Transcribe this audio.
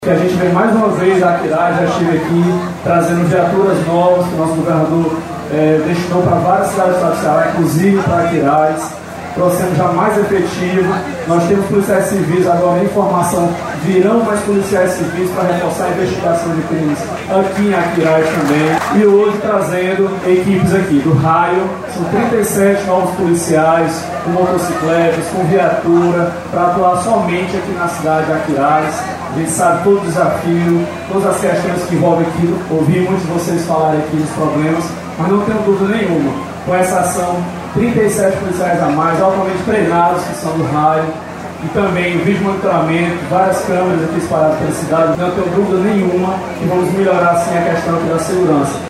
Que a gente vem mais uma vez a Aquiraz, já estive aqui trazendo viaturas novas que o nosso governador destinou para várias cidades do estado do Ceará, inclusive para Aquiraz, trouxendo já mais efetivo. Nós temos policiais civis, agora em formação, virão mais policiais civis para reforçar a investigação de crimes aqui em Aquiraz também. E hoje trazendo equipes aqui do Raio, são 37 novos policiais, com motocicletas, com viatura, para atuar somente aqui na cidade de Aquiraz. A gente sabe todo o desafio, todas as questões que envolvem aqui. Ouvi muitos de vocês falarem aqui dos problemas, mas não tenho dúvida nenhuma. Com essa ação, 37 policiais a mais, altamente treinados, que são do Raio, e também o vídeo monitoramento, várias câmeras aqui espalhadas pela cidade. Não tenho dúvida nenhuma que vamos melhorar sim a questão aqui da segurança.